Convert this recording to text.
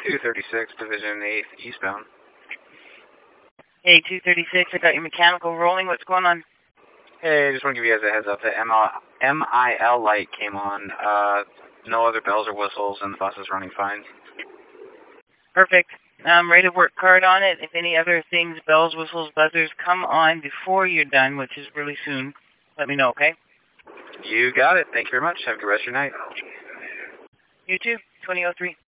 236, Division 8, eastbound. Hey, 236, I got your mechanical rolling. What's going on? Hey, just want to give you guys a heads up. The MIL light came on. No other bells or whistles, and the bus is running fine. Perfect. Ready to work card on it. If any other things, bells, whistles, buzzers, come on before you're done, which is really soon, let me know, okay? You got it. Thank you very much. Have a good rest of your night. You too. 2003.